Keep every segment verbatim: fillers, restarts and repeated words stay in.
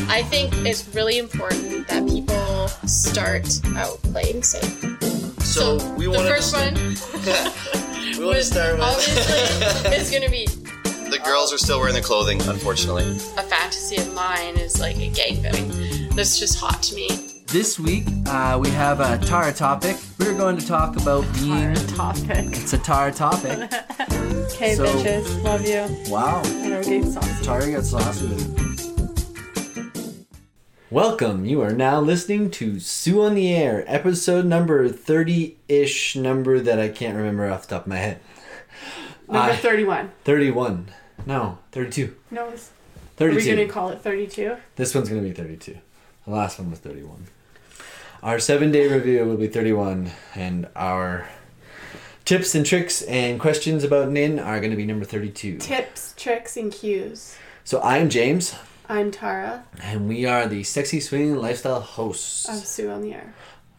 I think it's really important that people start out playing safe. So, So we the want first to one we want to was start with obviously it's going to be the girls are still wearing the clothing, unfortunately. a fantasy of mine is like a gangbang. That's just hot to me. This week, uh, we have a Tara topic. We're going to talk about being... Tara topic. It's a Tara topic. Okay, So- bitches. Love you. Wow. I know, getting saucy. Tara got saucy with it. Welcome. You are now listening to Sue on the Air, episode number thirty-ish, number that I can't remember off the top of my head. Number Uh, thirty-one. thirty-one. No, thirty-two. No, it's, are thirty-two. we going to call it thirty-two? This one's going to be thirty-two. The last one was thirty-one. Our seven-day review will be thirty-one, and our tips and tricks and questions about N I N are going to be number thirty-two. Tips, tricks, and cues. So I am James, I'm Tara. and we are the Sexy Swinging Lifestyle hosts. I'm Sue on the Air.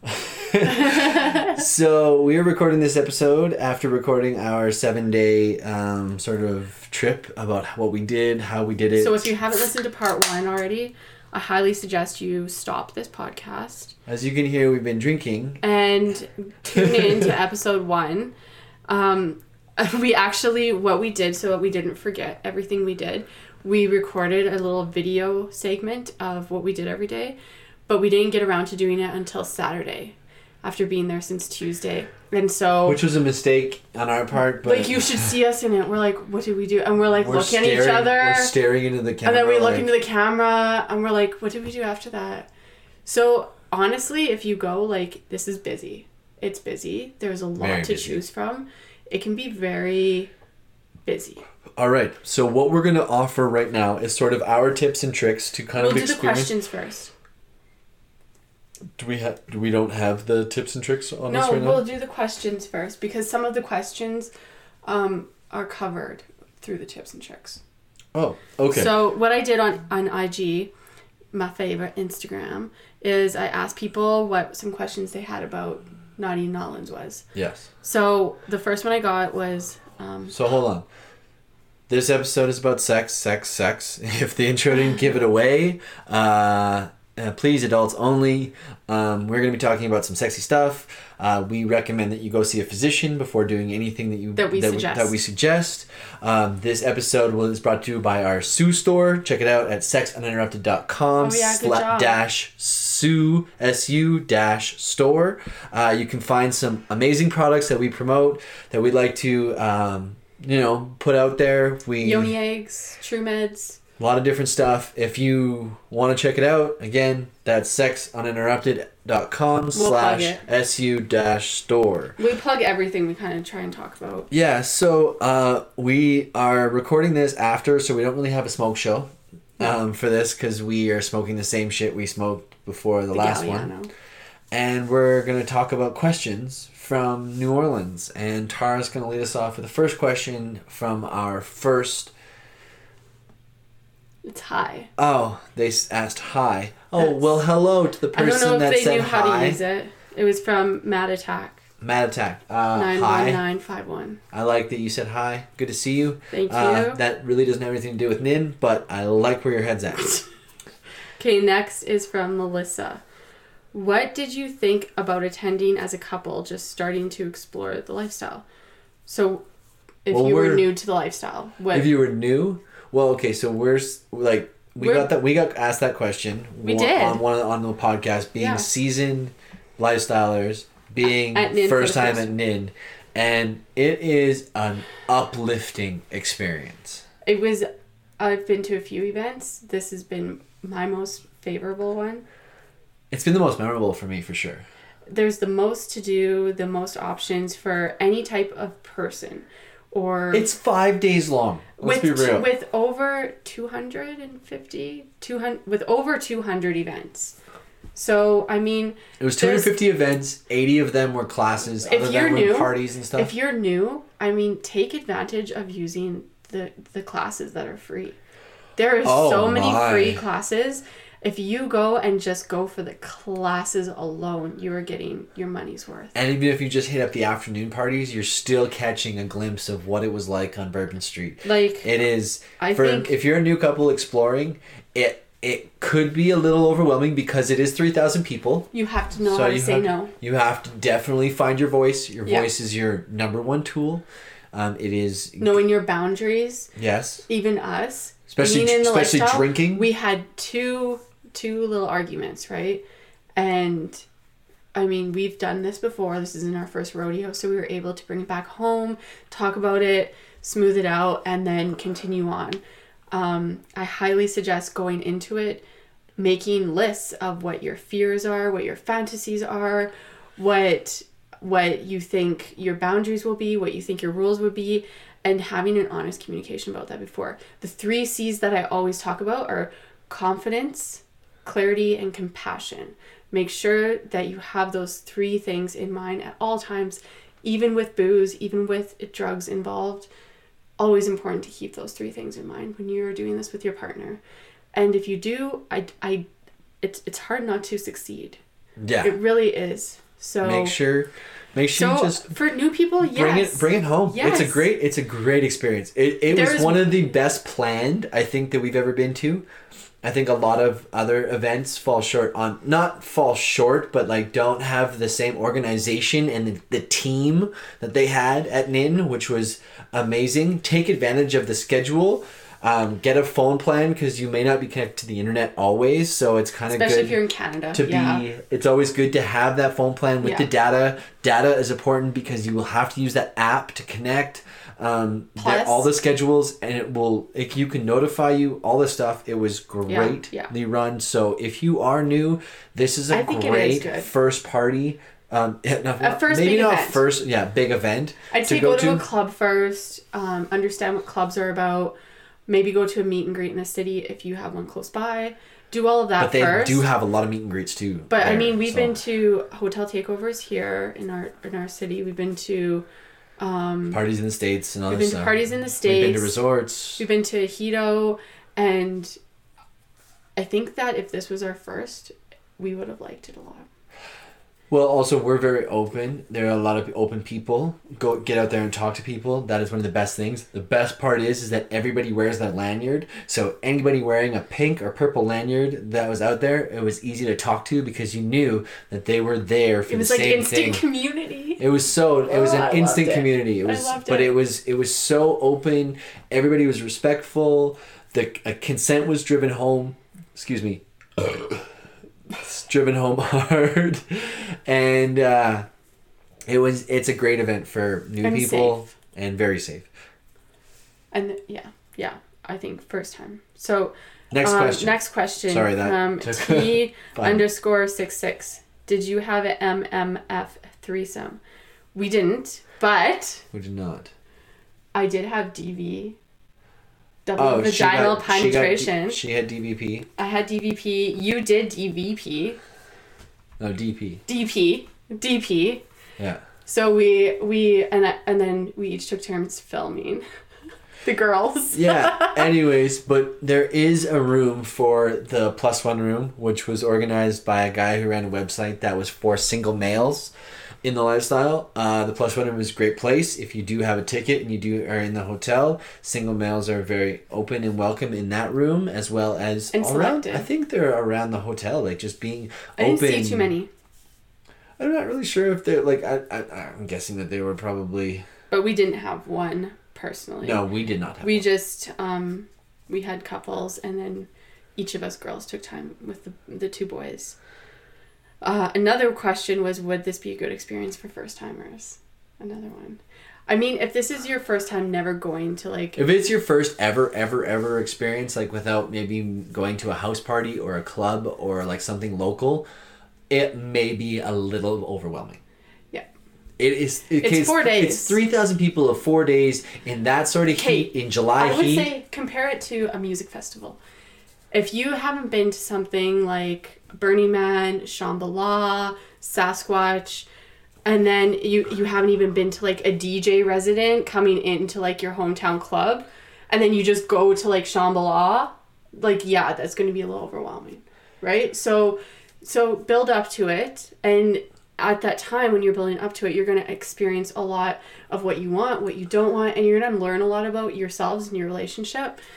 So we are recording this episode after recording our seven-day um, sort of trip about what we did, how we did it. So if you haven't listened to part one already, I highly suggest you stop this podcast As you can hear, we've been drinking. and tune in to episode one. Um, we actually, what we did, so we didn't forget everything we did, we recorded a little video segment of what we did every day, but we didn't get around to doing it until Saturday after being there since Tuesday. And so... Which was a mistake on our part, but... like, you should see us in it. We're like, what did we do? And we're like, we're looking at each staring- other. We're staring into the camera. And then we look like, into the camera and we're like, what did we do after that? So honestly, if you go, like, this is busy. It's busy. There's a lot Very to busy. choose from. It can be very busy. All right. So what we're going to offer right now is sort of our tips and tricks to kind We'll of do the experience. questions first. Do we have? Do we don't have the tips and tricks on No, this right we'll now? do the questions first because some of the questions um, are covered through the tips and tricks. Oh, okay. So what I did on, on I G, my favorite Instagram, is I asked people what some questions they had about Naughty Nollins was. yes. So the first one I got was... Um, So hold on. This episode is about sex, sex, sex. If the intro didn't give it away, uh, uh, please, adults only. Um, we're going to be talking about some sexy stuff. Uh, we recommend that you go see a physician before doing anything that you That we suggest. that we suggest. Um, this episode was brought to you by our Sue store. Check it out at sex uninterrupted dot com Oh, yeah, good job. dash Sue S U dash store. Uh, you can find some amazing products that we promote that we'd like to um, you know put out there. We Yoni eggs, True Meds. a lot of different stuff. If you want to check it out, again, that's sex uninterrupted dot com plug slash it. S U dash store. We plug everything we kind of try and talk about. Yeah, so uh, we are recording this after, so we don't really have a smoke show um, for this because we are smoking the same shit we smoked before the, The last one. Galliano. And we're going to talk about questions from New Orleans. And Tara's going to lead us off with the first question from our first... It's high. Oh, they s- asked hi. Oh, well, hello to the I don't person know that if they said knew how hi. to use it. It was from Mad Attack. Mad Attack. Uh, nine one hi. nine five one. I like that you said hi. Good to see you. Thank Uh, you. that really doesn't have anything to do with N I N, but I like where your head's at. Okay, next is from Melissa. What did you think about attending as a couple just starting to explore the lifestyle? So, if Well, you were we're- new to the lifestyle, what If you were new, well, okay, so we're s- like we We're- got that we got asked that question. We one- did. on one on the podcast, being Yeah. seasoned lifestylers, being At N I N for first the time first- at N I N, and it is an uplifting experience. it was, I've been to a few events. This has been my most favorable one. It's been the most memorable for me, for sure. There's the most to do, the most options for any type of person, or It's five days long. Let's with be real. with over two hundred fifty, two hundred with over two hundred events. So I mean, it was two hundred fifty events. eighty of them were classes. If Other you're than were new- parties and stuff. if you're new, I mean, take advantage of using the the classes that are free. There are Oh, so many my. free classes. If you go and just go for the classes alone, you are getting your money's worth. And even if you just hit up the afternoon parties, you're still catching a glimpse of what it was like on Bourbon Street. Like, It is I for think- if you're a new couple exploring, it it could be a little overwhelming because it is three thousand people. You have to know So how to you say have, no. You have to definitely find your voice. Your Yeah. voice is your number one tool. Um, it is Knowing your boundaries. yes, Even us. especially being in the especially lifestyle, drinking. We had two two little arguments, right? And I mean, we've done this before. This isn't our first rodeo, so we were able to bring it back home, talk about it, smooth it out, and then continue on. Um, I highly suggest going into it, making lists of what your fears are, what your fantasies are, what what you think your boundaries will be, what you think your rules would be, and having an honest communication about that before. The three C's that I always talk about are confidence, clarity, and compassion. Make sure that you have those three things in mind at all times, even with booze, even with drugs involved. Always important to keep those three things in mind when you're doing this with your partner. And if you do, I, I, it's it's hard not to succeed. yeah, It really is. So make sure, make sure so you just for new people, yes. bring it bring it home. Yes. It's a great it's a great experience. It it was There's- one of the best planned I think that we've ever been to. I think a lot of other events fall short on not fall short, but like don't have the same organization and the, the team that they had at N I N, which was amazing. Take advantage of the schedule. Um, get a phone plan because you may not be connected to the internet always, so it's kind of Especially good if you're in Canada. to yeah. be. It's always good to have that phone plan with Yeah. the data. Data is important because you will have to use that app to connect. Um, Plus- get all the schedules, and it will. If you can notify you all the stuff, it was great. yeah. The run. So if you are new, this is a I think it is great good. first party. Um, no, A first maybe big not event. first. Yeah, big event. I'd say go, to a club first, um, understand what clubs are about, maybe go to a meet and greet in the city if you have one close by. Do all of that But they first. do have a lot of meet and greets too. But I there, mean, we've so. been to hotel takeovers here in our in our city. We've been to um, parties in the States and all we've this been to stuff. parties in the We've States. been to resorts. We've been to Hito, and I think that if this was our first, we would have liked it a lot. Well, also we're very open. There are a lot of open people. Go get out there and talk to people. That is one of the best things. The best part is is that everybody wears that lanyard. So anybody wearing a pink or purple lanyard that was out there, it was easy to talk to because you knew that they were there for It was the like same instant thing. community. It was so it was Oh, an I loved instant it. community. It I was loved but it. it was it was so open. Everybody was respectful. The uh, consent was driven home. Excuse me. It's driven home hard, and uh, it was it's a great event for new And people safe. and very safe. And yeah, yeah, I think first time. So Next um, question. Next question. Sorry, that um, took T fun. underscore six six. Did you have an M M F threesome? We didn't, but We did not. I did have D V. Double Oh, she vaginal got, she, got D- penetration. she had D V P. I had D V P. You did D V P. No, D P. D P. D P. Yeah. So we we and I, and then we each took turns filming the girls. Yeah. Anyways, but there is a room for the plus one room, which was organized by a guy who ran a website that was for single males in the lifestyle. Uh, the plus one room is a great place. If you do have a ticket and you do are in the hotel, single males are very open and welcome in that room, as well as And around. selective. I think they're around the hotel, like just being I open. didn't see too many, I'm not really sure if they're like. I, I I'm guessing that they were probably. but we didn't have one personally. No, we did not have. We one. just um we had couples, and then each of us girls took time with the the two boys. Uh, another question was, would this be a good experience for first timers? Another one. I mean, if this is your first time never going to like If it's your first ever, ever, ever experience, like without maybe going to a house party or a club or like something local, it may be a little overwhelming. yeah. It is. It, It's four days. It's three thousand people of four days in that sort of Okay, heat in July I would heat. say compare it to a music festival. If you haven't been to something like Burning Man, Shambhala, Sasquatch, and then you, you haven't even been to like a D J resident coming into like your hometown club, and then you just go to like Shambhala, like yeah, that's going to be a little overwhelming, right? So so build up to it, and at that time when you're building up to it, you're going to experience a lot of what you want, what you don't want, and you're going to learn a lot about yourselves and your relationship.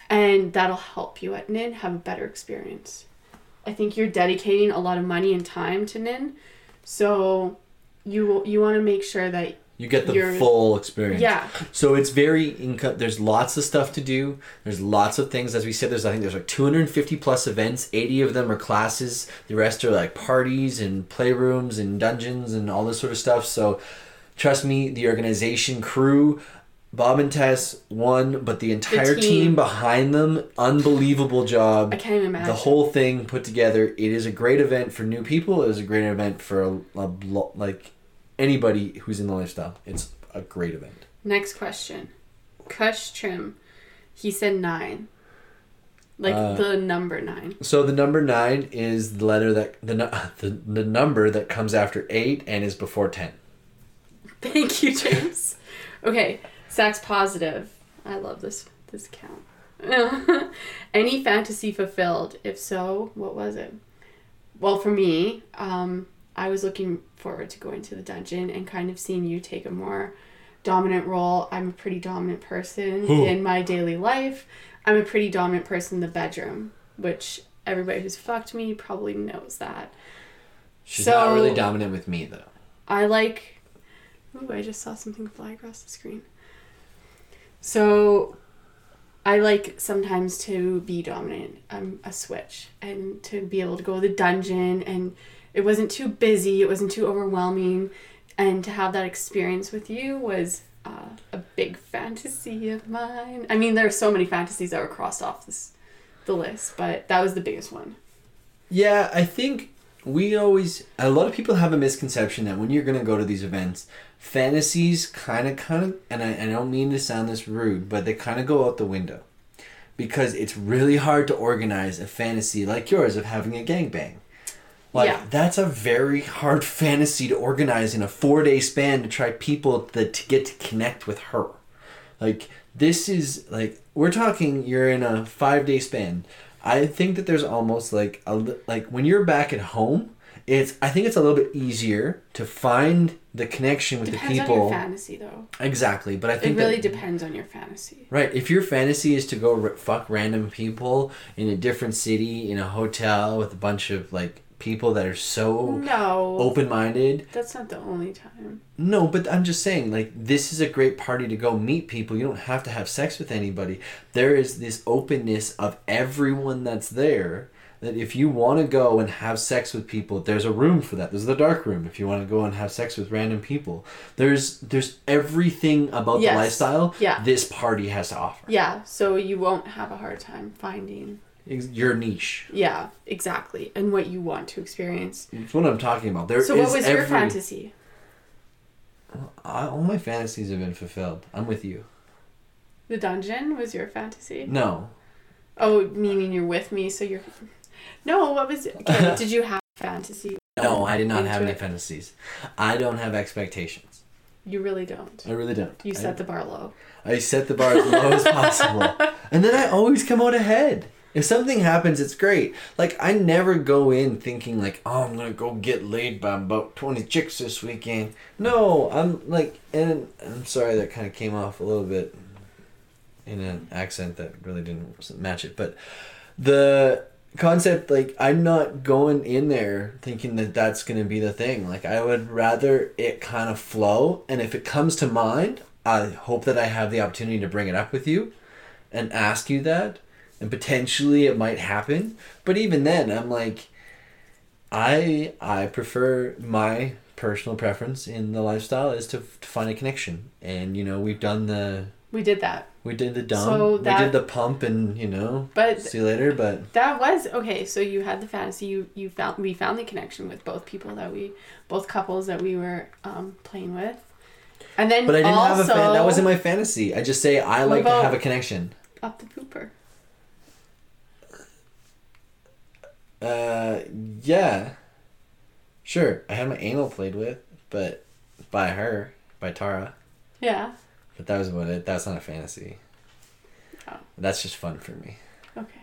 and that'll help you at N I N have a better experience. I think you're dedicating a lot of money and time to N I N, so you you want to make sure that you get the you're, full experience. Yeah. So it's very inco- there's lots of stuff to do. There's lots of things. As we said, there's I think there's like two hundred fifty plus events. eighty of them are classes. The rest are like parties and playrooms and dungeons and all this sort of stuff. So trust me, the organization crew, Bob and Tess won, but the entire the team. team behind them, unbelievable job. I can't even imagine. The whole thing put together. It is a great event for new people. It is a great event for a, a lo- like anybody who's in the lifestyle. It's a great event. Next question. Kush Trim. He said nine. Like Uh, the number nine. So the number nine is the letter that the nu- the, the number that comes after eight and is before ten. Thank you, James. Okay, Sax Positive. I love this this count. Any fantasy fulfilled? If so, what was it? Well, for me, um, I was looking forward to going to the dungeon and kind of seeing you take a more dominant role. I'm a pretty dominant person Ooh. in my daily life. I'm a pretty dominant person in the bedroom, which everybody who's fucked me probably knows that. She's So- not really dominant with me though. I like... Ooh, I just saw something fly across the screen. So, I like sometimes to be dominant. I'm a switch. And to be able to go to the dungeon and it wasn't too busy, it wasn't too overwhelming. And to have that experience with you was uh, a big fantasy of mine. I mean, there are so many fantasies that were crossed off this the list, but that was the biggest one. Yeah, I think we always a lot of people have a misconception that when you're gonna go to these events, fantasies kind of kind of and I, I don't mean to sound this rude, but they kind of go out the window because it's really hard to organize a fantasy like yours of having a gangbang. Like Yeah. that's a very hard fantasy to organize in a four day span to try people that to get to connect with her. Like this is like we're talking you're in a five day span. I think that there's almost like a li- like when you're back at home, it's I think it's a little bit easier to find the connection with Depends the on people. your fantasy, though. Exactly, but I It think really that, depends on your fantasy. right. If your fantasy is to go r- fuck random people in a different city in a hotel with a bunch of like people that are so No. open-minded. That's not the only time. No, but I'm just saying, like, this is a great party to go meet people. You don't have to have sex with anybody. There is this openness of everyone that's there that if you want to go and have sex with people, there's a room for that. There's the dark room if you want to go and have sex with random people. There's there's everything about Yes. the lifestyle Yeah. this party has to offer. Yeah, so you won't have a hard time finding... Ex- Your niche. Yeah, exactly. And what you want to experience. That's what I'm talking about. There So what is was your every- fantasy? I, all my fantasies have been fulfilled. I'm with you. The dungeon was your fantasy? No. Oh, meaning you're with me, so you're... No, what was it? Okay, did you have fantasy? No, I did not have Into any it? fantasies. I don't have expectations. You really don't. I really don't. You I, set the bar low. I set the bar as low as possible. And then I always come out ahead. If something happens, it's great. Like, I never go in thinking, like, oh, I'm going to go get laid by about twenty chicks this weekend. No, I'm like, and I'm sorry that kind of came off a little bit in an accent that really didn't match it. But the concept, like, I'm not going in there thinking that that's going to be the thing. Like, I would rather it kind of flow. And if it comes to mind, I hope that I have the opportunity to bring it up with you and ask you that. And potentially it might happen. But even then, I'm like, I I prefer my personal preference in the lifestyle is to, to find a connection. And, you know, we've done the... We did that. We did the dump. So that- we did the pump and, you know, But see you later. But that was... Okay, so you had the fantasy. You, you found We found the connection with both people that we... Both couples that we were um, playing with. And then but I didn't also, have a fan. That wasn't my fantasy. I just say I What like to about- have a connection. Up the pooper. Uh, yeah. Sure, I had my anal played with, but by her, by Tara. Yeah. But that was about it. That's not a fantasy. Oh. That's just fun for me. Okay.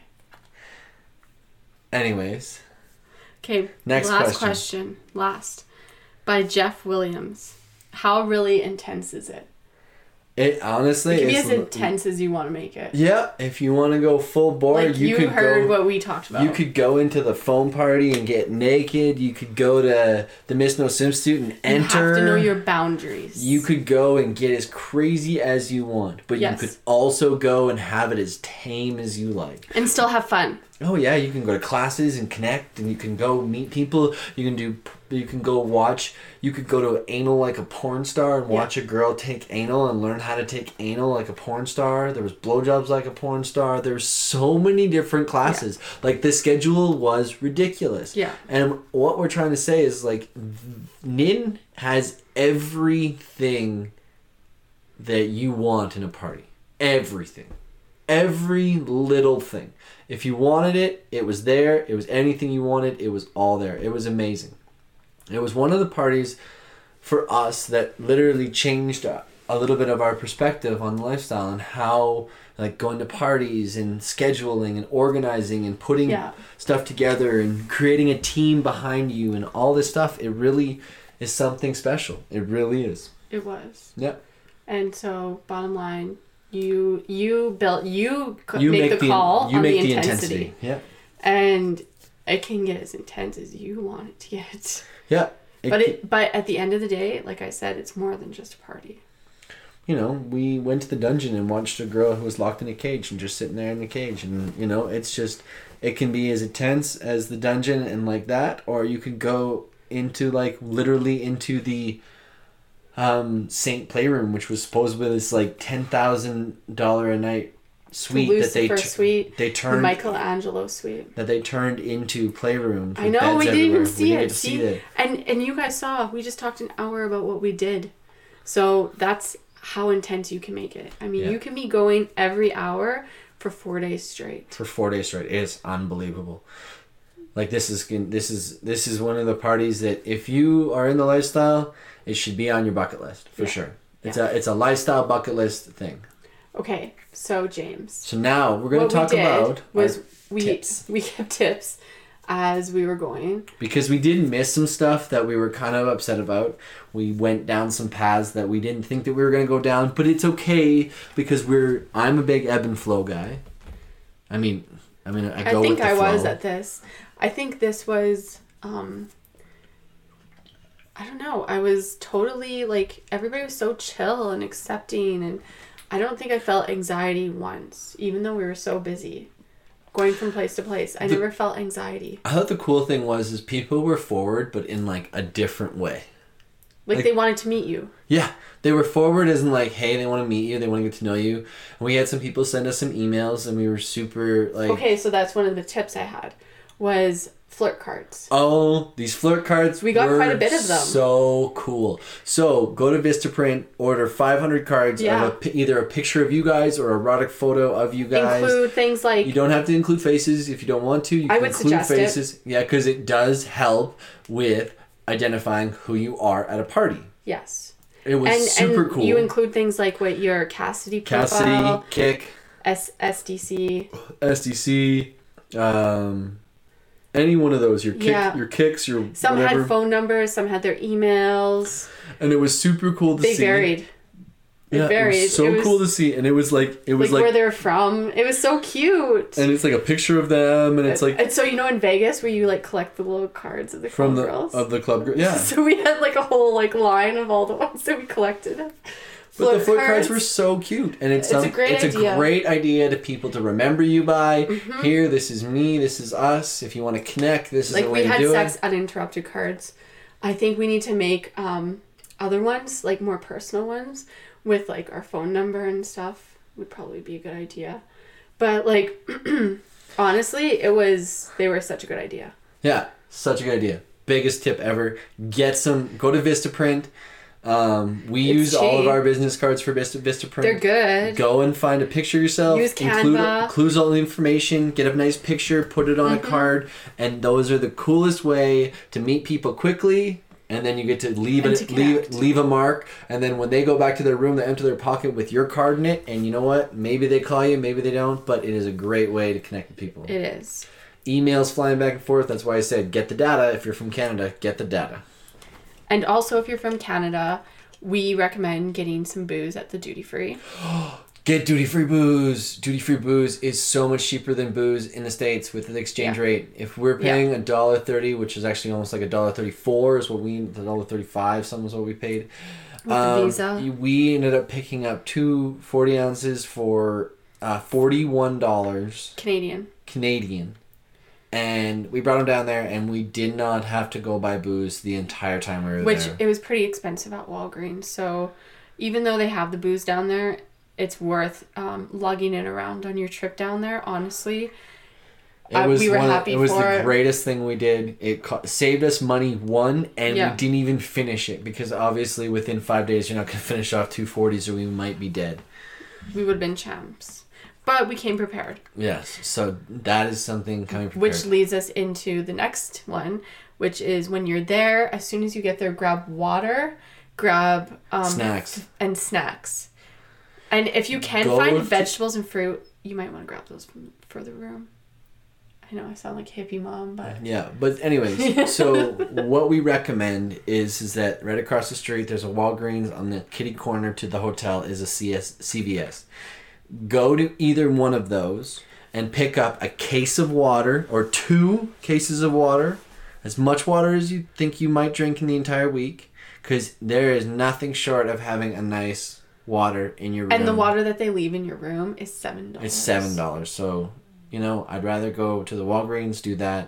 Anyways, Okay. Next last question. question. Last. By Jeff Williams. How really intense is it? It honestly It can be it's as intense as you want to make it. Yeah, if you want to go full bore, Like you, you, could heard go. what we talked about. You could go into the foam party and get naked. You could go to the Miss No swimsuit and enter. You have to know your boundaries. You could go and get as crazy as you want, but Yes. you could also go and have it as tame as you like. and still have fun. Oh yeah, you can go to classes and connect, and you can go meet people. You can do. You can go watch. You could go to anal like a porn star and watch a girl take anal and learn how to take anal like a porn star. There was blowjobs like a porn star. There's so many different classes. Like the schedule was ridiculous. Yeah. And what we're trying to say is like, N I N has everything that you want in a party. Everything. Every little thing. If you wanted it, it was there. It was anything you wanted. It was all there. It was amazing. It was one of the parties for us that literally changed a, a little bit of our perspective on lifestyle and how like going to parties and scheduling and organizing and putting Yeah. stuff together and creating a team behind you and all this stuff. It really is something special. It really is. It was. Yeah. And so, bottom line, you you built you, c- You make, the call you on make the intensity, Yeah. and it can get as intense as you want it to get. Yeah. But it but at the end of the day, like I said, it's more than just a party. You know, we went to the dungeon and watched a girl who was locked in a cage and just sitting there in the cage. And, you know, it's just, it can be as intense as the dungeon and like that. Or you could go into, like, literally into the um, Saint Playroom, which was supposedly this, like, ten thousand dollars a night suite the that they, Lucifer tu- suite, they the turned Michelangelo suite. that they turned into playrooms. I with know beds we didn't everywhere. even see we didn't it. get to See, see that. and and you guys saw we just talked an hour about what we did, so that's how intense you can make it. I mean, Yeah. you can be going every hour for four days straight. For four days straight. It's unbelievable. Like this is this is this is one of the parties that if you are in the lifestyle, it should be on your bucket list for Yeah. sure. It's a it's a lifestyle bucket list thing. Okay, so James, So now we're going what to talk we did about was our we tips. we kept tips as we were going. Because we did miss some stuff that we were kind of upset about. We went down some paths that we didn't think that we were going to go down, but it's okay because we're I'm a big ebb and flow guy. I mean, I mean I I go think with the I flow. was at this. I think this was um I don't know. I was totally like everybody was so chill and accepting, and I don't think I felt anxiety once, even though we were so busy going from place to place. I The- never felt anxiety. I thought the cool thing was is people were forward but in like a different way. Like, Like- they wanted to meet you. Yeah, they were forward as in like, hey, they want to meet you, they want to get to know you. And we had some people send us some emails, and we were super like, Okay, so that's one of the tips I had was flirt cards. oh, these flirt cards. We got were quite a bit of them. So cool. So go to Vistaprint, order five hundred cards Yeah. of a, pi- either a picture of you guys or a erotic photo of you guys. Include things like You don't have to include faces if you don't want to. You I can would include suggest it. faces. Yeah, because it does help with identifying who you are at a party. yes. It was And super and cool. you include things like what your Cassidy profile, Cassidy, Kick, S- SDC. S D C, um, any one of those. Your kick, Yeah. your kicks, your Some whatever. had phone numbers, some had their emails. And it was super cool to They see. varied. It Yeah, varied. it was so It was- cool to see, and it was like it was Like, like, where they're from. It was so cute. and it's like a picture of them, and it's like and so you know in Vegas where you like collect the little cards of the from club the girls. of the club girl. Yeah, So we had like a whole like line of all the ones that we collected. but the Flirt foot cards cards. were so cute, and it's It's a some, great it's idea. a great idea to people to remember you by. Mm-hmm. Here, this is me. This is us. If you want to connect, this is Like the we way had to do sex it. uninterrupted cards. I think we need to make um other ones, like more personal ones, with like our phone number and stuff would probably be a good idea. But like honestly, it was they were such a good idea. Yeah, such a good idea. Biggest tip ever. Get some. Go to Vistaprint. Um, we It's use all of cheap. our business cards for Vista Vistaprint. They're good. Go and find a picture of yourself. Use include, Canva. includes all the information. Get a nice picture. Put it on Mm-hmm. a card. And those are the coolest way to meet people quickly. And then you get to leave And it, to leave connect. leave a mark. And then when they go back to their room, they empty their pocket with your card in it. And you know what? Maybe they call you, maybe they don't. But it is a great way to connect with people. It is. Emails flying back and forth. That's why I said get the data. If you're from Canada, get the data. And also if you're from Canada, we recommend getting some booze at the duty free. Get duty-free booze. Duty-free booze is so much cheaper than booze in the States with the exchange Yeah. rate. If we're paying Yeah. a dollar thirty, which is actually almost like a dollar thirty-four, is what we a dollar thirty-five. Some is what we paid. With the Visa. We ended up picking up two forty ounces for uh, forty-one dollars Canadian. Canadian, and we brought them down there, and we did not have to go buy booze the entire time we were Which there. it was pretty expensive at Walgreens. So even though they have the booze down there, it's worth um, lugging it around on your trip down there, honestly. It Uh, was we were one, happy It was for the it. greatest thing we did. It co- saved us money, one, and Yeah. we didn't even finish it because obviously within five days you're not going to finish off two forties or we might be dead. We would have been champs. But we came prepared. Yes, so that is something coming prepared. Which leads us into the next one, which is when you're there, as soon as you get there, grab water, grab um, Snacks. and snacks. And if you can Go find to- vegetables and fruit, you might want to grab those from, for the room. I know I sound like hippie mom, but Yeah, but anyways, so what we recommend is is that right across the street there's a Walgreens, on the kitty corner to the hotel is a C S, C V S. Go to either one of those and pick up a case of water or two cases of water, as much water as you think you might drink in the entire week, because there is nothing short of having a nice water in your room. and the water that they leave in your room is seven dollars. It's seven dollars. So, you know, I'd rather go to the Walgreens, do that.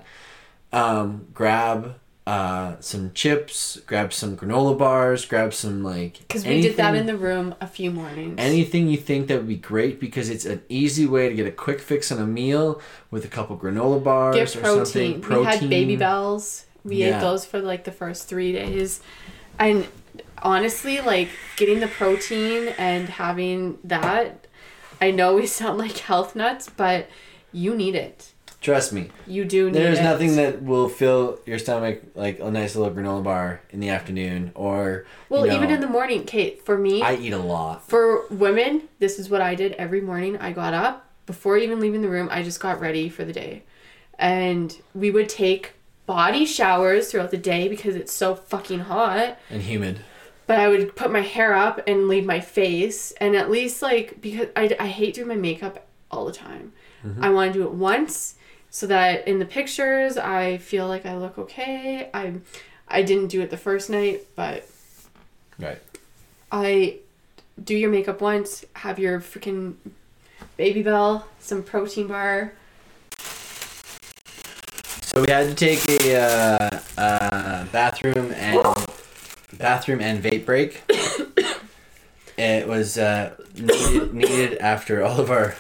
Um, grab uh, some chips, grab some granola bars, grab some like Because we did that anything- in the room a few mornings. anything you think that would be great, because it's an easy way to get a quick fix on a meal with a couple granola bars Get or protein. something. We had Baby Bells. We Yeah. ate those for like the first three days. And honestly, like getting the protein and having that, I know we sound like health nuts, but you need it. Trust me. You do need There's it. nothing that will fill your stomach like a nice little granola bar in the afternoon or Well, you know, even in the morning, Kate, for me, I eat a lot. for women, this is what I did every morning. I got up before even leaving the room. I just got ready for the day. And we would take body showers throughout the day because it's so fucking hot. And humid. But I would put my hair up and leave my face. And at least, like, because I, I hate doing my makeup all the time. Mm-hmm. I want to do it once so that in the pictures I feel like I look okay. I I didn't do it the first night, but Right. I do your makeup once, have your freaking Baby Bell, some protein bar. So we had to take a uh, uh, bathroom and bathroom and vape break. It was uh, needed, needed after all of our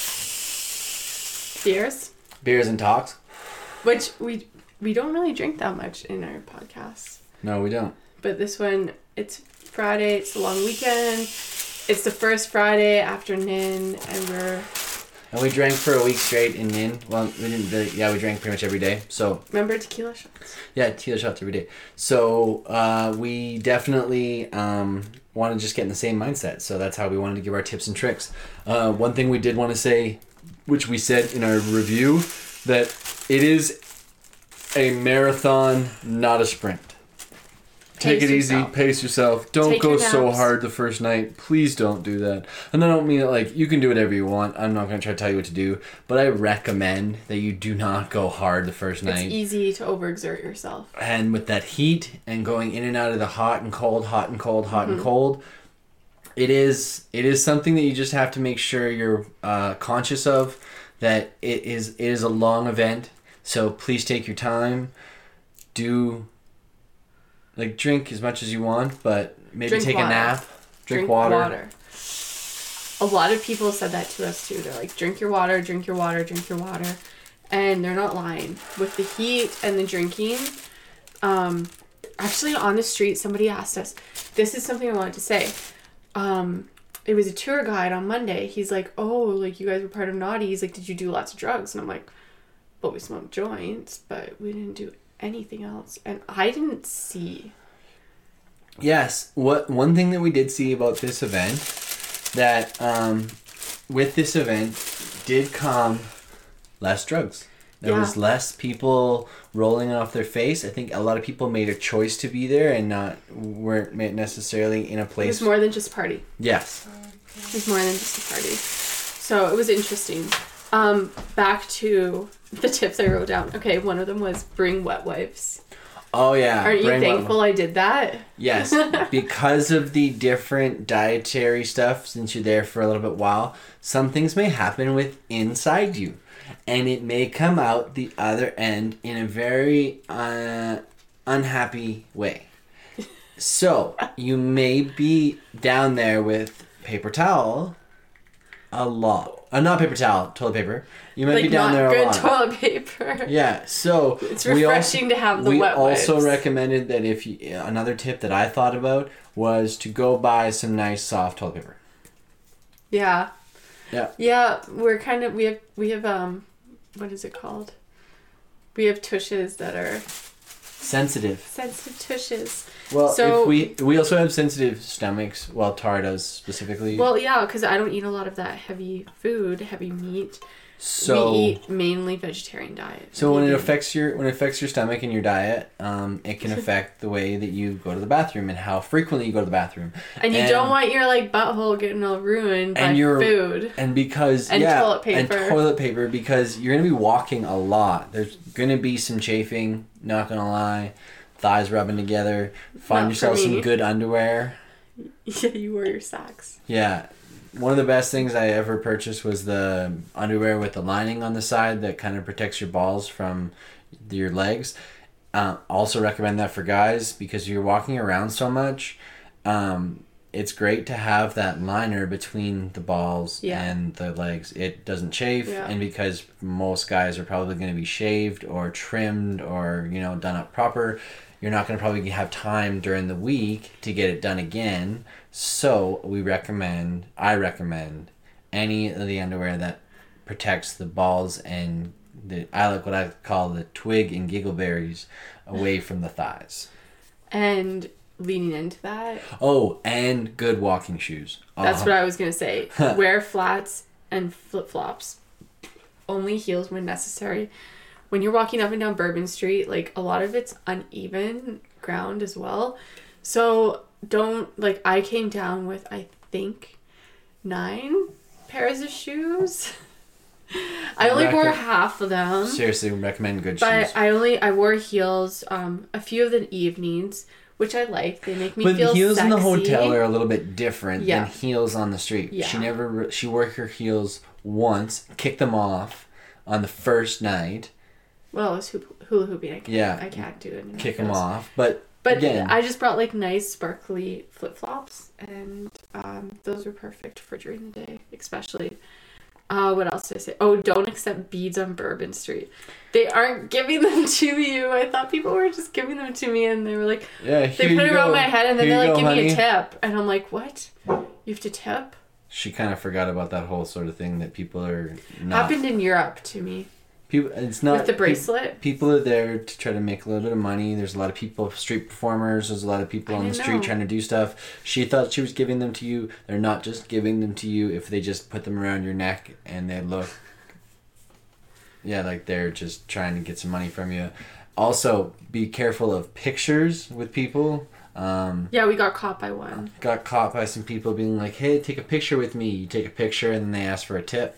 Beers, beers and talks. which we we don't really drink that much in our podcasts. No, we don't. But this one, it's Friday, it's a long weekend. It's the first Friday after N I N, and we're... And we drank for a week straight in Nin. Well, we didn't really, yeah, we drank pretty much every day. So, Remember tequila shots? yeah, tequila shots every day. So, uh, we definitely um, want to just get in the same mindset. So, that's how we wanted to give our tips and tricks. Uh, one thing we did want to say, which we said in our review, that it is a marathon, not a sprint. Take Pace it easy, yourself. pace yourself. Don't Take go your so naps. hard the first night. Please don't do that. And I don't mean it like you can do whatever you want. I'm not going to try to tell you what to do, but I recommend that you do not go hard the first It's night. easy to overexert yourself. And with that heat and going in and out of the hot and cold, hot and cold, hot Mm-hmm. and cold, it is it is something that you just have to make sure you're uh, conscious of. That it is it is a long event, so please take your time. Do like drink as much as you want, but maybe Drink take water. a nap. Drink, water. A lot of people said that to us too. They're like, drink your water, drink your water, drink your water. And they're not lying. With the heat and the drinking, um, actually on the street, somebody asked us, this is something I wanted to say. Um, it was a tour guide on Monday. He's like, oh, like you guys were part of Naughty. He's like, did you do lots of drugs? And I'm like, well, we smoked joints, but we didn't do anything else. And I didn't see. Yes. What one thing that we did see about this event, that um, with this event did come less drugs. There Yeah. was less people rolling off their face. I think a lot of people made a choice to be there and not weren't ma- necessarily in a It place. was more than just party. Yes. It was more than just a party. So it was interesting. Um, back to the tips I wrote down. Okay, one of them was bring wet wipes. Oh yeah. Aren't you Bring one- thankful I did that? Yes, because of the different dietary stuff, since you're there for a little bit while, some things may happen with inside you, and it may come out the other end in a very uh, unhappy way. So you may be down there with paper towel a lot. Uh, not paper towel, toilet paper. You might Like be down not there a good lot. toilet paper. Yeah, so It's we refreshing also, to have the we wet also wipes. recommended that if you, another tip that I thought about was to go buy some nice soft toilet paper. Yeah. Yeah. Yeah, we're kind of we have we have um what is it called? We have tushes that are Sensitive. sensitive tushes. Well, So- if we we also have sensitive stomachs. Well, Tara does specifically. Well, yeah, because I don't eat a lot of that heavy food, heavy meat. so we eat mainly vegetarian diet. so when it Vegan. affects your when it affects your stomach and your diet, um, it can affect the way that you go to the bathroom and how frequently you go to the bathroom. and you don't want your like butthole getting all ruined by and your food. and because And yeah toilet and paper. toilet paper because you're gonna be walking a lot. There's gonna be some chafing. Not gonna lie, thighs rubbing together. Find Not yourself for some me. good underwear. Yeah, you wear your socks. Yeah. One of the best things I ever purchased was the underwear with the lining on the side that kind of protects your balls from your legs. Uh, also recommend that for guys because you're walking around so much. Um, it's great to have that liner between the balls Yeah. and the legs. It doesn't chafe, Yeah. and because most guys are probably going to be shaved or trimmed or you know done up proper, you're not going to probably have time during the week to get it done again. So we recommend, I recommend, any of the underwear that protects the balls and the I like what I call the twig and giggleberries away from the thighs. And leaning into that, Oh, and good walking shoes. that's Uh, what I was gonna say. Wear flats and flip flops. Only heels when necessary. When you're walking up and down Bourbon Street, like a lot of it's uneven ground as well. So don't like I came down with I think nine pairs of shoes. I only wore Reckon- half of them. seriously recommend good But shoes. I only I wore heels um a few of the evenings, which I like. They make me But feel heels sexy. in the hotel are a little bit different Yeah. than heels on the street. Yeah. She never re- she wore her heels once, kicked them off on the first night. Well, it's hoop, hula hooping. I can't, Yeah. I can't do it. in Kick heels. them off, but But again, I just brought like nice sparkly flip flops, and um, those were perfect for during the day, especially. Uh, what else did I say? Oh, don't accept beads on Bourbon Street. They aren't giving them to you. I thought people were just giving them to me, and they were like, yeah, they here put you it around go. my head, and then Here they're you like, go, give me a honey." tip, and I'm like, what? You have to tip? She kind of forgot about that whole sort of thing that people are not. Happened in Europe to me People, it's not with the peop- bracelet. People are there to try to make a little bit of money. There's a lot of people, street performers. There's a lot of people I on the didn't street know. trying to do stuff. She thought she was giving them to you. They're not just giving them to you if they just put them around your neck and they look. Yeah, like they're just trying to get some money from you. Also, be careful of pictures with people. Um, Yeah, we got caught by one. got caught by some people being like, "Hey, take a picture with me." You take a picture and then they ask for a tip.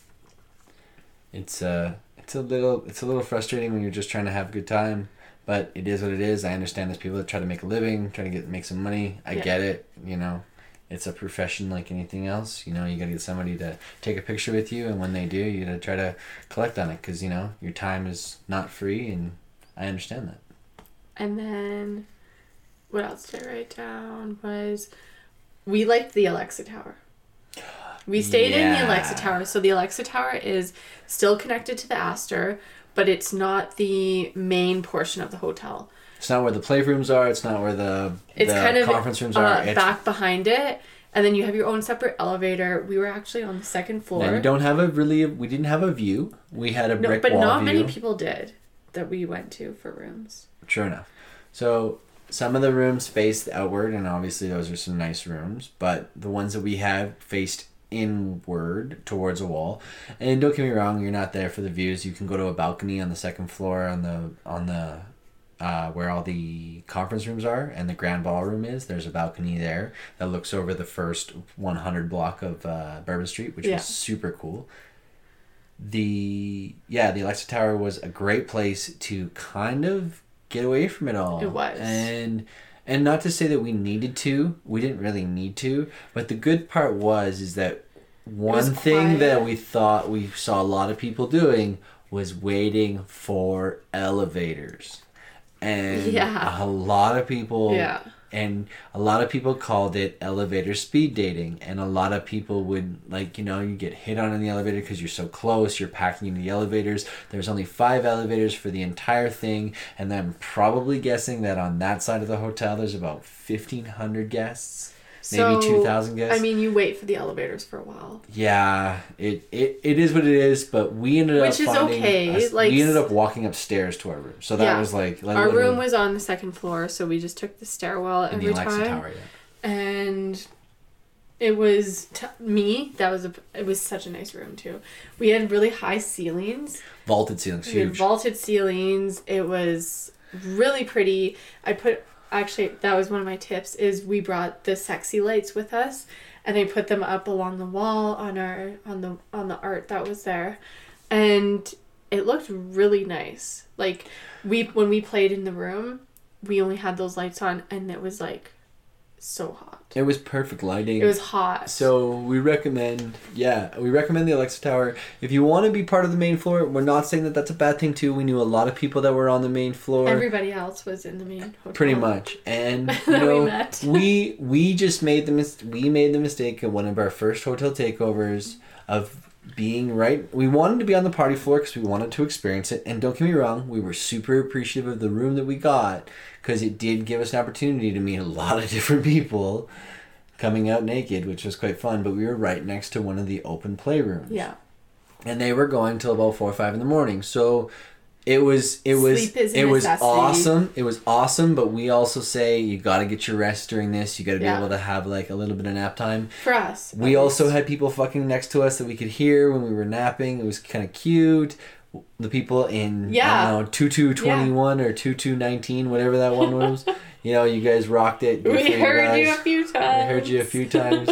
It's uh it's a little it's a little frustrating when you're just trying to have a good time, but it is what it is. I understand there's people that try to make a living, trying to get make some money. I Yeah. get it, you know. It's a profession like anything else. You know, you got to get somebody to take a picture with you, and when they do, you got to try to collect on it because, you know, your time is not free, and I understand that. And then, what else did I write down? Was we liked the Alexa Tower. We stayed in the Alexa Yeah. Tower. So the Alexa Tower is still connected to the Astor, but it's not the main portion of the hotel. It's not where the playrooms are. It's not where the, It's the kind of conference rooms uh, are. It's, back behind it. And then you have your own separate elevator. We were actually on the second floor. and you don't have a really, we didn't have a view. We had a no, brick but wall not view. many people did that we went to for rooms. Sure enough. So some of the rooms faced outward, and obviously those are some nice rooms, but the ones that we had faced inward towards a wall. And don't get me wrong, you're not there for the views. You can go to a balcony on the second floor on the on the uh, where all the conference rooms are and the grand ballroom is. There's a balcony there that looks over the first one hundred block of uh, Bourbon Street, which Yeah. was super cool. The yeah, the Alexa Tower was a great place to kind of get away from it all. It was. And and not to say that we needed to, we didn't really need to, but the good part was is that one was thing quiet. that we thought we saw a lot of people doing was waiting for elevators. And Yeah. a lot of people Yeah. and a lot of people called it elevator speed dating, and a lot of people would, like, you know, you get hit on in the elevator because you're so close, you're packing into the elevators. There's only five elevators for the entire thing, and I'm probably guessing that on that side of the hotel there's about fifteen hundred guests, maybe two thousand guests. I mean, you wait for the elevators for a while. Yeah, it, it, it is what it is, but we ended Which up is finding okay, us- like- we ended up walking upstairs to our room, so that Yeah. was like, like Our literally room was on the second floor, so we just took the stairwell in every the Alexa time. Tower. Yeah. And it was t- me. That was a. It was such a nice room too. We had really high ceilings. Vaulted ceilings, We had huge. vaulted ceilings. It was really pretty. I put actually that was one of my tips is we brought the sexy lights with us, and I put them up along the wall on our on the on the art that was there, and it looked really nice. Like we when we played in the room, we only had those lights on, and it was like so hot. It was perfect lighting. It was hot. So we recommend, yeah, we recommend the Alexa Tower. If you want to be part of the main floor, we're not saying that that's a bad thing too. We knew a lot of people that were on the main floor. Everybody else was in the main hotel. Pretty much, and you That we know, met. we we just made the mis- we made the mistake of one of our first hotel takeovers of being right. We wanted to be on the party floor because we wanted to experience it. And don't get me wrong, we were super appreciative of the room that we got because it did give us an opportunity to meet a lot of different people coming out naked, which was quite fun. But we were right next to one of the open playrooms. Yeah. And they were going till about four or five in the morning. So it was it was Sleep is a it was necessity. awesome. It was awesome, but we also say you got to get your rest during this. You got to be Yeah. able to have like a little bit of nap time. For us. We at also least. had people fucking next to us that we could hear when we were napping. It was kind of cute. The people in Yeah. I don't know two two twenty-one or two two nineteen, whatever that one was. You know, you guys rocked it. Good for We heard guys. you a few times. I heard you a few times.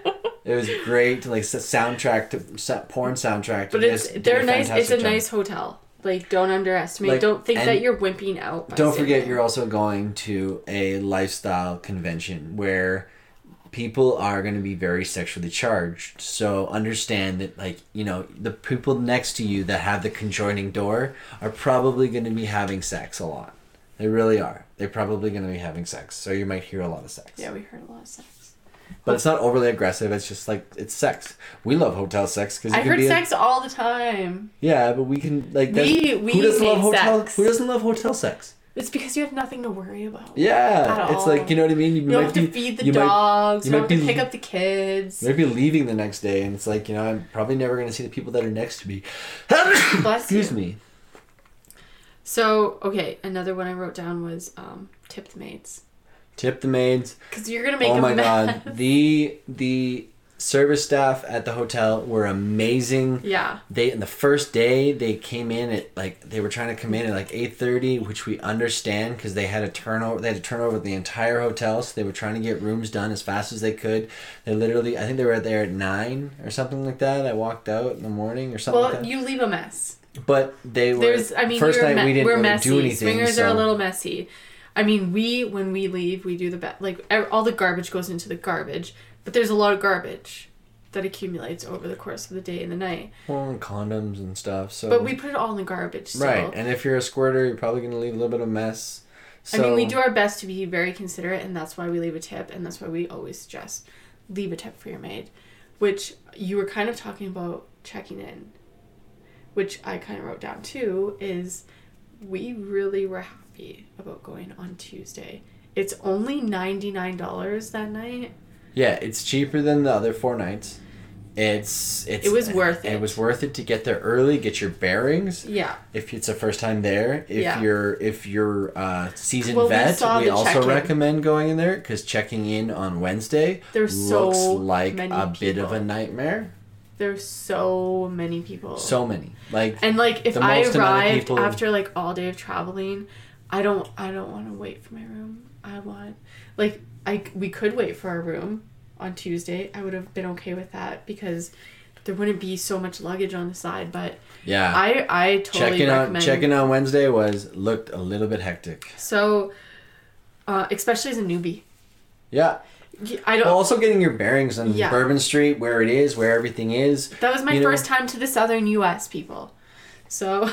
It was great, like s- soundtrack to sa- porn soundtrack. To But it's just did they're nice. It's a fantastic job. nice hotel. Like don't underestimate. Like, don't think and that you're wimping out. by Don't staying forget, there. you're also going to a lifestyle convention where people are going to be very sexually charged. So understand that, like, you know, the people next to you that have the conjoining door are probably going to be having sex a lot. They really are. They're probably going to be having sex. So you might hear a lot of sex. Yeah, we heard a lot of sex. But it's not overly aggressive. It's just like, it's sex. We love hotel sex because I heard sex all the time. Yeah, but we can, like, that's, We- we who doesn't love make hotel? sex. Who doesn't love hotel sex? It's because you have nothing to worry about. Yeah, At it's all. like, you know what I mean. You don't have to feed the dogs. You, don't have to pick up the kids. You might be leaving the next day, and it's like, you know, I'm probably never going to see the people that are next to me. Bless Excuse you. me. So okay, another one I wrote down was um, tip the maids Tip the maids. because you're gonna make Oh a my mess. god, the the service staff at the hotel were amazing. Yeah. They in the first day they came in at like they were trying to come in at like eight thirty, which we understand because they had a turnover. They had to turn over the entire hotel, so they were trying to get rooms done as fast as they could. They literally, I think they were there at nine or something like that. I walked out in the morning or something Well, like that. you leave a mess. But they were. There's, I mean, first you're night me- we didn't we're really messy. do anything. Swingers so. are a little messy. I mean, we when we leave, we do the best. Like ev- all the garbage goes into the garbage, but there's a lot of garbage that accumulates over the course of the day and the night. Well, and condoms and stuff. So. But we put it all in the garbage. So. Right, and if you're a squirter, you're probably gonna leave a little bit of mess. So, I mean, we do our best to be very considerate, and that's why we leave a tip, and that's why we always suggest leave a tip for your maid. Which you were kind of talking about checking in, which I kind of wrote down too, is we really were happy about going on Tuesday. It's only ninety-nine dollars that night. Yeah, it's cheaper than the other four nights. It's it's It was worth it. It was worth it to get there early, get your bearings. Yeah. If it's the first time there, if Yeah. you're if you're uh, seasoned Well, we vet, saw we the also check-in. recommend going in there because checking in on Wednesday There's looks so like many a bit of a people. nightmare. There's so many people. So many, like And like if the I most amount of arrived people- after like all day of traveling, I don't I don't want to wait for my room. I want like I we could wait for our room on Tuesday. I would have been okay with that because there wouldn't be so much luggage on the side. But yeah, I I totally checking on recommend. checking on Wednesday was looked a little bit hectic. So, uh, especially as a newbie, Yeah. Y- I don't. Well, also getting your bearings on Yeah. Bourbon Street, where it is, where everything is. That was my you know. first time to the southern U S, people. So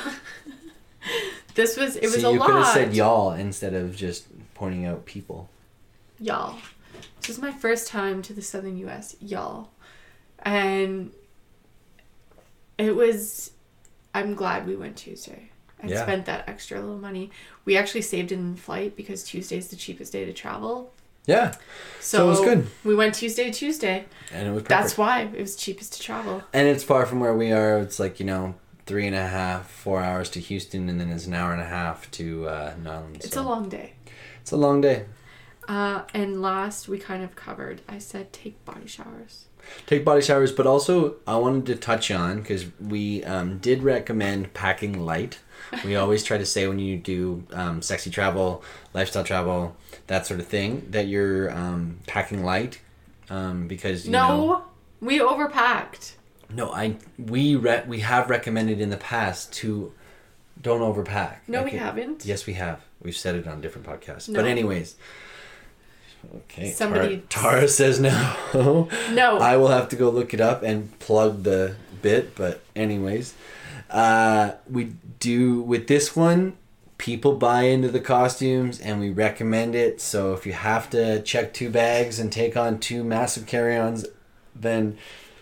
this was it was so a you lot. could have said y'all instead of just pointing out people. Y'all. This was my first time to the southern U S, y'all. And it was I'm glad we went Tuesday. and Yeah. spent that extra little money. We actually saved in flight because Tuesday's the cheapest day to travel. Yeah. So, So it was good. We went Tuesday to Tuesday. And it was perfect. That's why it was cheapest to travel. And it's far from where we are. It's like, you know, three and a half, four hours to Houston, and then it's an hour and a half to uh, Nunn. It's so a long day. It's a long day. Uh, and last we kind of covered, I said take body showers. Take body showers, but also I wanted to touch on, because we um, did recommend packing light. We always try to say when you do um, sexy travel, lifestyle travel, that sort of thing, that you're um, packing light, um, because you no, know, we overpacked. no, I we re- we have recommended in the past to don't overpack. No, Like we it- haven't. Yes, we have. We've said it on different podcasts. No. But anyways, okay. Somebody- Tara, Tara says no. No. I will have to go look it up and plug the bit. But anyways, uh, we do with this one. People buy into the costumes, and we recommend it. So if you have to check two bags and take on two massive carry-ons, then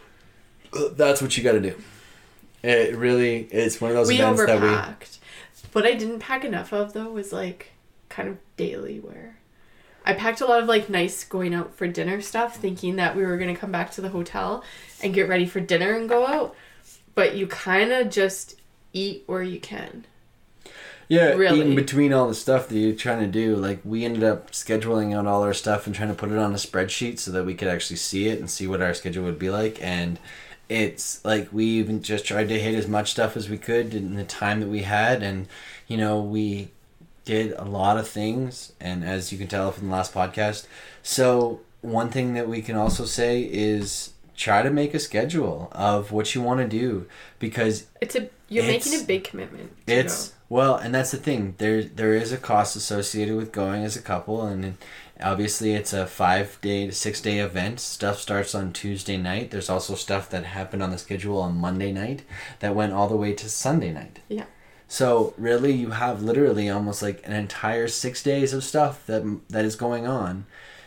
that's what you got to do. It really, it's one of those we events that we. overpacked. What I didn't pack enough of though was like kind of daily wear. I packed a lot of like nice going out for dinner stuff, thinking that we were gonna come back to the hotel and get ready for dinner and go out. But you kind of just eat where you can. Yeah, Really? eating between all the stuff that you're trying to do. Like, we ended up scheduling out all our stuff and trying to put it on a spreadsheet so that we could actually see it and see what our schedule would be like. And it's like we even just tried to hit as much stuff as we could in the time that we had. And, you know, we did a lot of things. And as you can tell from the last podcast. So, one thing that we can also say is try to make a schedule of what you want to do, because It's a you're It's- making a big commitment. To it's go. well, and that's the thing. There, there is a cost associated with going as a couple, and obviously it's a five day to six day event. Stuff starts on Tuesday night. There's also stuff that happened on the schedule on Monday night that went all the way to Sunday night. Yeah. So really, you have literally almost like an entire six days of stuff that that is going on,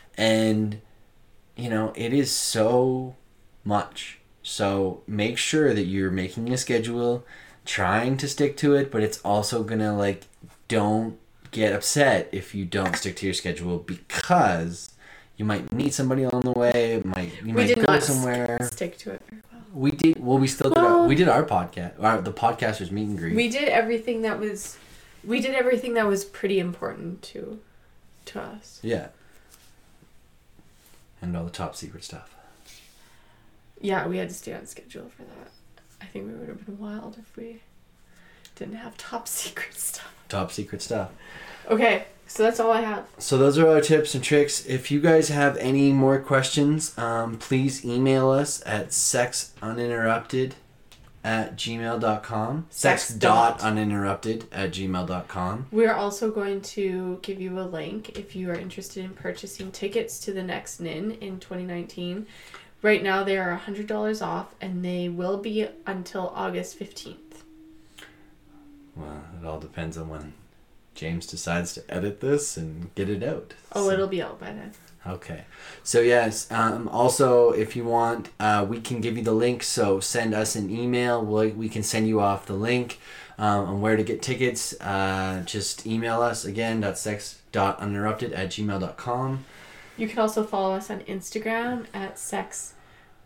and you know it is so much. So make sure that you're making a schedule, trying to stick to it, but it's also gonna like, don't get upset if you don't stick to your schedule, because you might meet somebody on the way. It might you We might did go not s- somewhere. stick to it very well. We did well. We still did. Our, Well- we did our podcast, our, the podcasters meet and greet. We did everything that was, we did everything that was pretty important to, to us. Yeah. And all the top secret stuff. Yeah, we had to stay on schedule for that. I think we would have been wild if we didn't have top secret stuff. Top secret stuff. Okay, so that's all I have. So those are our tips and tricks. If you guys have any more questions, um, please email us at sexuninterrupted at gmail dot com. Sex Sex dot. dot uninterrupted at gmail dot com. We're also going to give you a link if you are interested in purchasing tickets to the next N I N in twenty nineteen. Right now they are one hundred dollars off, and they will be until August fifteenth. Well, it all depends on when James decides to edit this and get it out. Oh, So- it'll be out by then. Okay. So yes, um, also if you want, uh, we can give you the link. So send us an email. We'll, we can send you off the link um, on where to get tickets. Uh, just email us again, sex dot uninterrupted at gmail dot com. You can also follow us on Instagram at sex dot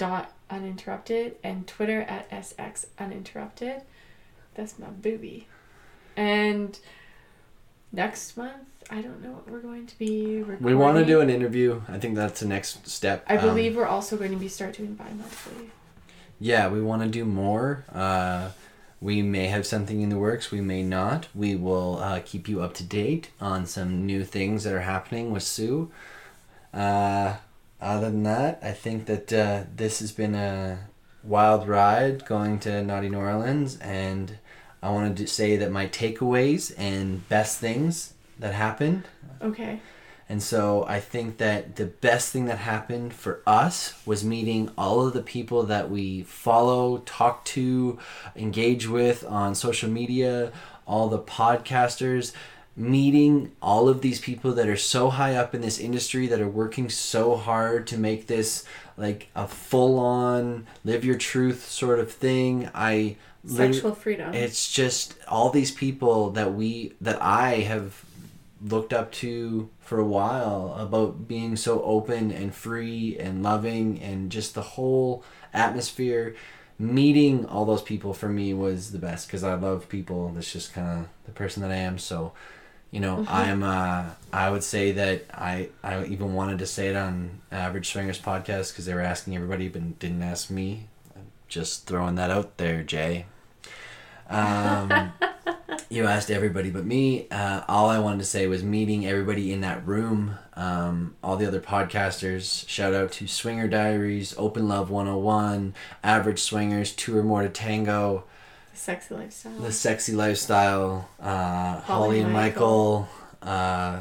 Uninterrupted, and Twitter at S X Uninterrupted. That's my booby. And next month, I don't know what we're going to be recording. We want to do an interview. I think that's the next step. I believe um, we're also going to be start doing bi-monthly. Yeah, we want to do more. Uh, we may have something in the works. We may not. We will uh, keep you up to date on some new things that are happening with Sue. Uh, other than that, I think that uh, this has been a wild ride going to Naughty New Orleans, and I wanted to say that my takeaways and best things that happened. Okay. And so I think that the best thing that happened for us was meeting all of the people that we follow, talk to, engage with on social media, all the podcasters, meeting all of these people that are so high up in this industry, that are working so hard to make this like a full-on live your truth sort of thing. I Sexual freedom. It's just all these people that we that I have looked up to for a while about being so open and free and loving, and just the whole atmosphere. Meeting all those people for me was the best, because I love people. That's just kind of the person that I am. So, you know, mm-hmm. I'm uh I would say that I I even wanted to say it on Average Swingers podcast, because they were asking everybody but didn't ask me. Just throwing that out there, Jay. Um You asked everybody but me. Uh, all I wanted to say was meeting everybody in that room. Um, all the other podcasters. Shout out to Swinger Diaries, Open Love one oh one, Average Swingers, Two or More to Tango, The Sexy Lifestyle, The Sexy Lifestyle, uh, Holly, Holly and Michael. Michael uh,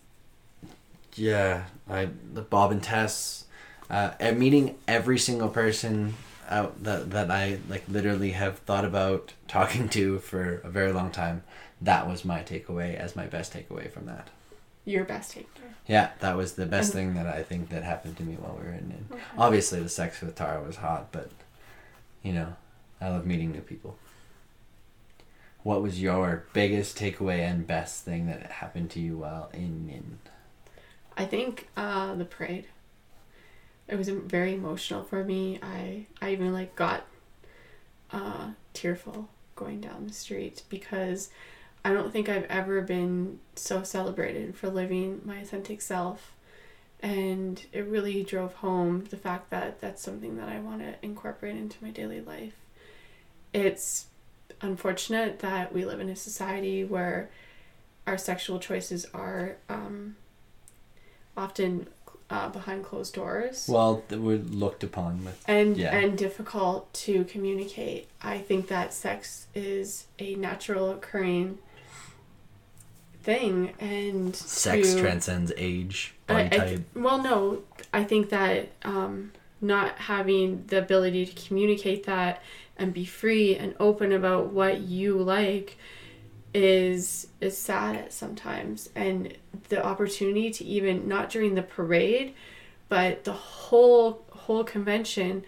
yeah, I Bob and Tess. Uh, and meeting every single person out that that I like literally have thought about talking to for a very long time. That was my takeaway as my best takeaway from that. Your best takeaway. Yeah, that was the best and, thing that I think that happened to me while we were in it. Okay. Obviously the sex with Tara was hot, but you know, I love meeting new people. What was your biggest takeaway and best thing that happened to you while in in? I think uh, the parade. It was very emotional for me. I I even like got uh, tearful going down the street, because I don't think I've ever been so celebrated for living my authentic self, and it really drove home the fact that that's something that I want to incorporate into my daily life. It's unfortunate that we live in a society where our sexual choices are um, often Uh, behind closed doors. Well, that we're looked upon with and yeah. and difficult to communicate. I think that sex is a natural occurring thing, and sex to, transcends age, body I, I type. th- well, no, I think that um, not having the ability to communicate that and be free and open about what you like is is sad at sometimes. And the opportunity to even, not during the parade, but the whole whole convention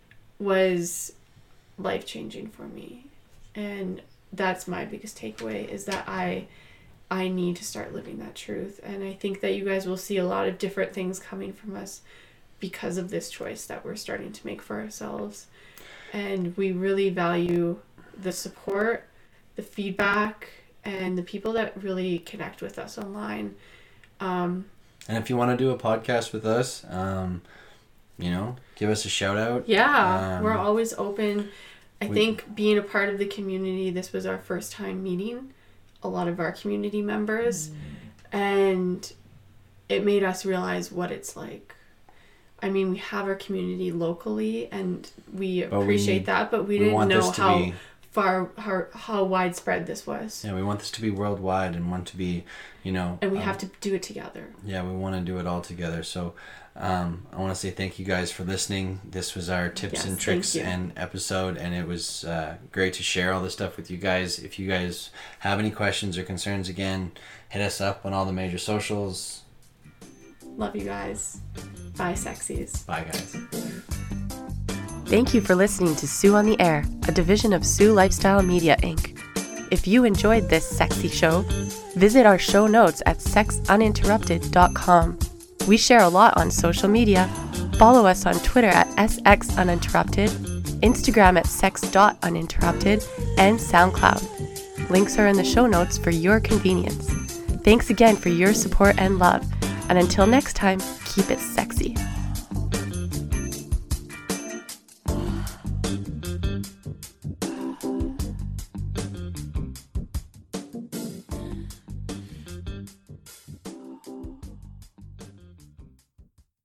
was life-changing for me. And that's my biggest takeaway, is that I I need to start living that truth. And I think that you guys will see a lot of different things coming from us because of this choice that we're starting to make for ourselves. And we really value the support, the feedback, and the people that really connect with us online. Um, and if you want to do a podcast with us, um, you know, give us a shout out. Yeah, um, we're always open. I we, think being a part of the community, this was our first time meeting a lot of our community members, mm. and it made us realize what it's like. I mean, we have our community locally, and we but appreciate we, that, but we, we didn't know how be, far, how, how widespread this was. Yeah, we want this to be worldwide and want to be, you know... And we um, have to do it together. Yeah, we want to do it all together. So um, I want to say thank you guys for listening. This was our tips yes, and tricks and episode, and it was uh, great to share all this stuff with you guys. If you guys have any questions or concerns, again, hit us up on all the major socials. Love you guys. Bye, sexies. Bye, guys. Thank you for listening to Sue on the Air, a division of Sue Lifestyle Media, Incorporated. If you enjoyed this sexy show, visit our show notes at sex uninterrupted dot com. We share a lot on social media. follow us on Twitter at S X Uninterrupted, Instagram at sex dot uninterrupted, and SoundCloud. Links are in the show notes for your convenience. Thanks again for your support and love, and until next time, keep it sexy.